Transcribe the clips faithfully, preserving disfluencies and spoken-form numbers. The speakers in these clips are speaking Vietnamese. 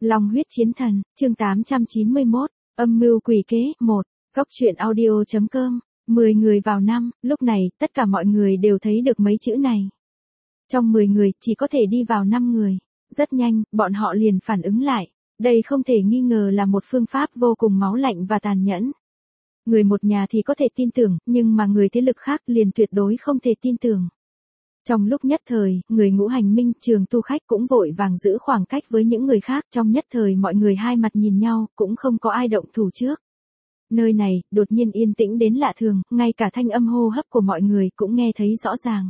Long huyết chiến thần, chương tám trăm chín mươi mốt, âm mưu quỷ kế, một, góc truyện audio chấm com, mười người vào năm, lúc này, tất cả mọi người đều thấy được mấy chữ này. Trong mười người, chỉ có thể đi vào năm người. Rất nhanh, bọn họ liền phản ứng lại. Đây không thể nghi ngờ là một phương pháp vô cùng máu lạnh và tàn nhẫn. Người một nhà thì có thể tin tưởng, nhưng mà người thế lực khác liền tuyệt đối không thể tin tưởng. Trong lúc nhất thời, người Ngũ Hành Minh, Trường Tu Khách cũng vội vàng giữ khoảng cách với những người khác. Trong nhất thời mọi người hai mặt nhìn nhau, cũng không có ai động thủ trước. Nơi này, đột nhiên yên tĩnh đến lạ thường, ngay cả thanh âm hô hấp của mọi người cũng nghe thấy rõ ràng.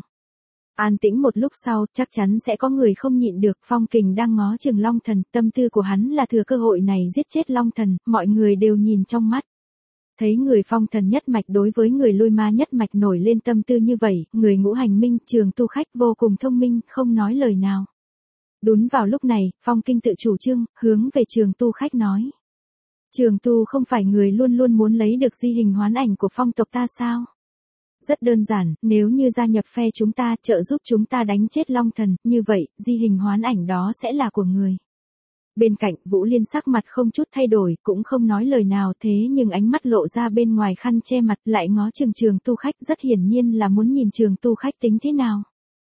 An tĩnh một lúc sau, chắc chắn sẽ có người không nhịn được. Phong Kình đang ngó chừng Long Thần, tâm tư của hắn là thừa cơ hội này giết chết Long Thần, mọi người đều nhìn trong mắt. Thấy người Phong Thần nhất mạch đối với người Lôi Ma nhất mạch nổi lên tâm tư như vậy, người Ngũ Hành Minh, Trường Tu Khách vô cùng thông minh, không nói lời nào. Đúng vào lúc này, Phong Kinh tự chủ trương, hướng về Trường Tu Khách nói. Trường Tu không phải người luôn luôn muốn lấy được di hình hoán ảnh của phong tộc ta sao? Rất đơn giản, nếu như gia nhập phe chúng ta, trợ giúp chúng ta đánh chết Long Thần, như vậy, di hình hoán ảnh đó sẽ là của người. Bên cạnh, Vũ Liên sắc mặt không chút thay đổi, cũng không nói lời nào, thế nhưng ánh mắt lộ ra bên ngoài khăn che mặt, lại ngó chừng Trường Tu Khách, rất hiển nhiên là muốn nhìn Trường Tu Khách tính thế nào.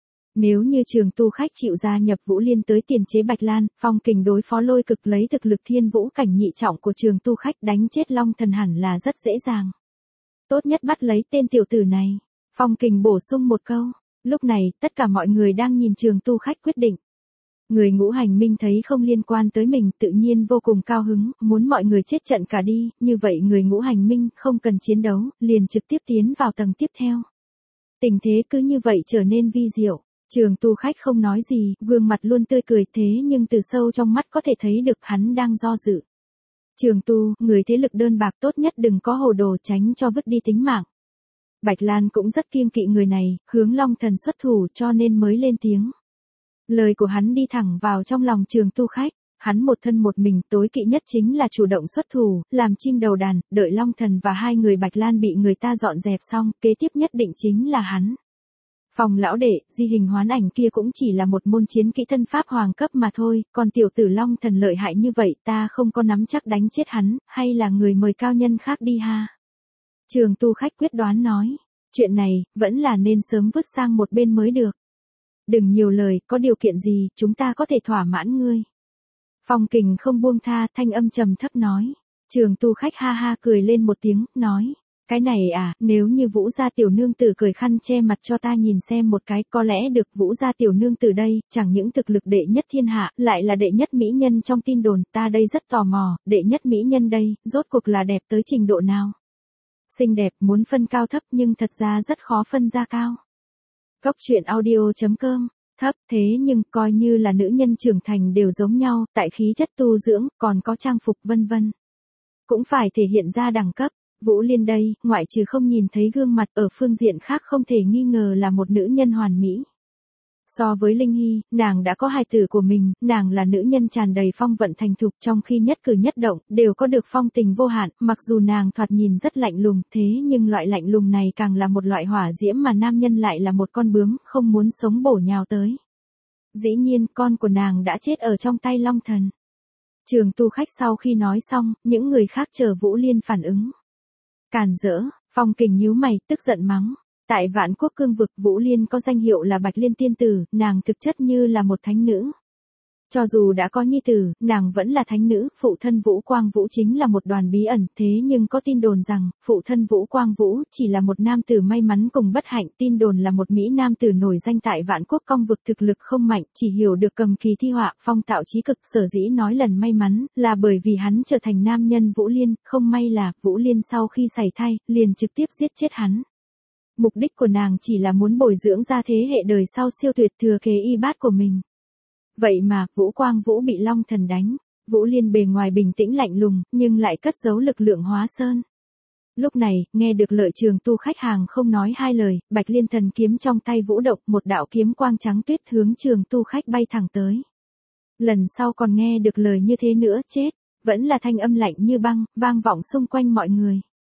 Nếu như Trường Tu Khách chịu gia nhập Vũ Liên tới tiền chế Bạch Lan, Phong Kình đối phó Lôi Cực lấy thực lực thiên vũ cảnh nhị trọng của Trường Tu Khách đánh chết Long Thần hẳn là rất dễ dàng. Tốt nhất bắt lấy tên tiểu tử này. Phong Kình bổ sung một câu. Lúc này, tất cả mọi người đang nhìn Trường Tu Khách quyết định. Người Ngũ Hành Minh thấy không liên quan tới mình, tự nhiên vô cùng cao hứng, muốn mọi người chết trận cả đi, như vậy người Ngũ Hành Minh không cần chiến đấu, liền trực tiếp tiến vào tầng tiếp theo. Tình thế cứ như vậy trở nên vi diệu. Trường Tu Khách không nói gì, gương mặt luôn tươi cười, thế nhưng từ sâu trong mắt có thể thấy được hắn đang do dự. Trường Tu, người thế lực đơn bạc tốt nhất đừng có hồ đồ, tránh cho vứt đi tính mạng. Bạch Lan cũng rất kiêng kỵ người này, hướng Long Thần xuất thủ cho nên mới lên tiếng. Lời của hắn đi thẳng vào trong lòng Trường Tu Khách, hắn một thân một mình, tối kỵ nhất chính là chủ động xuất thủ, làm chim đầu đàn, đợi Long Thần và hai người Bạch Lan bị người ta dọn dẹp xong, kế tiếp nhất định chính là hắn. Phong lão đệ, di hình hoán ảnh kia cũng chỉ là một môn chiến kỹ thân pháp hoàng cấp mà thôi, còn tiểu tử Long Thần lợi hại như vậy, ta không có nắm chắc đánh chết hắn, hay là người mời cao nhân khác đi ha. Trường Tu Khách quyết đoán nói, chuyện này, vẫn là nên sớm vứt sang một bên mới được. Đừng nhiều lời, có điều kiện gì, chúng ta có thể thỏa mãn ngươi. Phong Kình không buông tha, thanh âm trầm thấp nói. Trường Tu Khách ha ha cười lên một tiếng, nói. Cái này à, nếu như Vũ gia tiểu nương tử cởi khăn che mặt cho ta nhìn xem một cái, có lẽ được. Vũ gia tiểu nương tử đây, chẳng những thực lực đệ nhất thiên hạ, lại là đệ nhất mỹ nhân trong tin đồn, ta đây rất tò mò, đệ nhất mỹ nhân đây, rốt cuộc là đẹp tới trình độ nào? Xinh đẹp, muốn phân cao thấp nhưng thật ra rất khó phân ra cao. Góc truyện audio chấm com, thấp, thế nhưng coi như là nữ nhân trưởng thành đều giống nhau, tại khí chất tu dưỡng, còn có trang phục vân vân. Cũng phải thể hiện ra đẳng cấp. Vũ Liên đây, ngoại trừ không nhìn thấy gương mặt, ở phương diện khác không thể nghi ngờ là một nữ nhân hoàn mỹ. So với Linh Hy, nàng đã có hài tử của mình, nàng là nữ nhân tràn đầy phong vận thành thục, trong khi nhất cử nhất động, đều có được phong tình vô hạn, mặc dù nàng thoạt nhìn rất lạnh lùng, thế nhưng loại lạnh lùng này càng là một loại hỏa diễm mà nam nhân lại là một con bướm, không muốn sống bổ nhào tới. Dĩ nhiên, con của nàng đã chết ở trong tay Long Thần. Trường Tu Khách sau khi nói xong, những người khác chờ Vũ Liên phản ứng. Càn rỡ, Phong Kình nhíu mày, tức giận mắng. Tại Vạn Quốc cương vực, Vũ Liên có danh hiệu là Bạch Liên tiên tử, nàng thực chất như là một thánh nữ. Cho dù đã có nhi tử, nàng vẫn là thánh nữ, phụ thân Vũ Quang Vũ chính là một đoàn bí ẩn, thế nhưng có tin đồn rằng, phụ thân Vũ Quang Vũ chỉ là một nam tử may mắn cùng bất hạnh, tin đồn là một mỹ nam tử nổi danh tại Vạn Quốc công vực, thực lực không mạnh, chỉ hiểu được cầm kỳ thi họa, phong tạo trí cực, sở dĩ nói lần may mắn, là bởi vì hắn trở thành nam nhân Vũ Liên, không may là, Vũ Liên sau khi sảy thai, liền trực tiếp giết chết hắn. Mục đích của nàng chỉ là muốn bồi dưỡng ra thế hệ đời sau siêu tuyệt thừa kế y bát của mình. Vậy mà, Vũ Quang Vũ bị Long Thần đánh. Vũ Liên bề ngoài bình tĩnh lạnh lùng, nhưng lại cất giấu lực lượng hóa sơn. Lúc này, nghe được lời Trường Tu Khách hàng không nói hai lời, Bạch Liên thần kiếm trong tay vũ động, một đạo kiếm quang trắng tuyết hướng Trường Tu Khách bay thẳng tới. Lần sau còn nghe được lời như thế nữa, chết. Vẫn là thanh âm lạnh như băng, vang vọng xung quanh mọi người.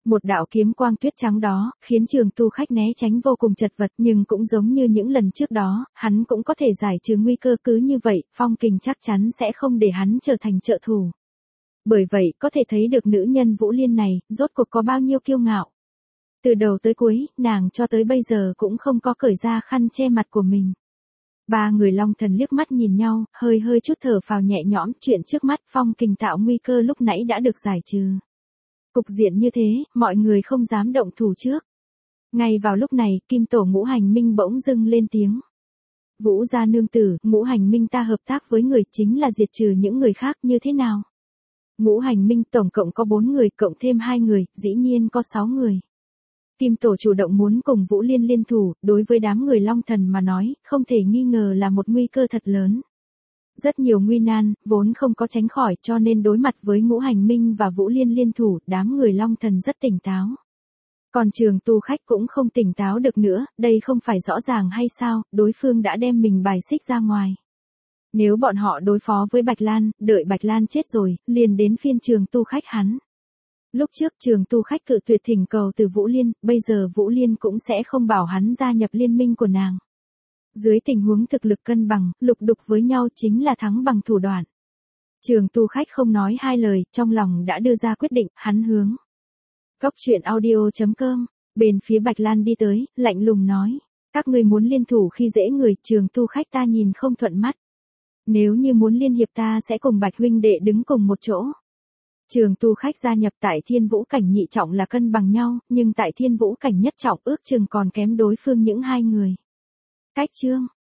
Một đạo kiếm quang tuyết trắng đó, khiến Trường Tu Khách né tránh vô cùng chật vật, nhưng cũng giống như những lần trước đó, hắn cũng có thể giải trừ nguy cơ. Cứ như vậy, Phong Kình chắc chắn sẽ không để hắn trở thành trợ thủ. Bởi vậy, có thể thấy được nữ nhân Vũ Liên này, rốt cuộc có bao nhiêu kiêu ngạo. Từ đầu tới cuối, nàng cho tới bây giờ cũng không có cởi ra khăn che mặt của mình. Ba người Long Thần liếc mắt nhìn nhau, hơi hơi chút thở phào nhẹ nhõm, chuyện trước mắt Phong Kình tạo nguy cơ lúc nãy đã được giải trừ. Cục diện như thế, mọi người không dám động thủ trước. Ngay vào lúc này, Kim Tổ Ngũ Hành Minh bỗng dưng lên tiếng. Vũ gia nương tử, Ngũ Hành Minh ta hợp tác với người chính là diệt trừ những người khác như thế nào? Ngũ Hành Minh tổng cộng có bốn người, cộng thêm hai người, dĩ nhiên có sáu người. Kim Tổ chủ động muốn cùng Vũ Liên liên thủ, đối với đám người Long Thần mà nói, không thể nghi ngờ là một nguy cơ thật lớn. Rất nhiều nguy nan, vốn không có tránh khỏi, cho nên đối mặt với Ngũ Hành Minh và Vũ Liên liên thủ, đám người Long Thần rất tỉnh táo. Còn Trường Tu Khách cũng không tỉnh táo được nữa, đây không phải rõ ràng hay sao, đối phương đã đem mình bài xích ra ngoài. Nếu bọn họ đối phó với Bạch Lan, đợi Bạch Lan chết rồi, liền đến phiên Trường Tu Khách hắn. Lúc trước Trường Tu Khách cự tuyệt thỉnh cầu từ Vũ Liên, bây giờ Vũ Liên cũng sẽ không bảo hắn gia nhập liên minh của nàng. Dưới tình huống thực lực cân bằng, lục đục với nhau chính là thắng bằng thủ đoạn. Trường Tu Khách không nói hai lời, trong lòng đã đưa ra quyết định, hắn hướng. Góc truyện audio chấm com, bên phía Bạch Lan đi tới, lạnh lùng nói. Các ngươi muốn liên thủ khi dễ người, Trường Tu Khách ta nhìn không thuận mắt. Nếu như muốn liên hiệp ta sẽ cùng Bạch huynh đệ đứng cùng một chỗ. Trường Tu Khách gia nhập tại Thiên Vũ Cảnh nhị trọng là cân bằng nhau, nhưng tại Thiên Vũ Cảnh nhất trọng ước chừng còn kém đối phương những hai người. Cách chương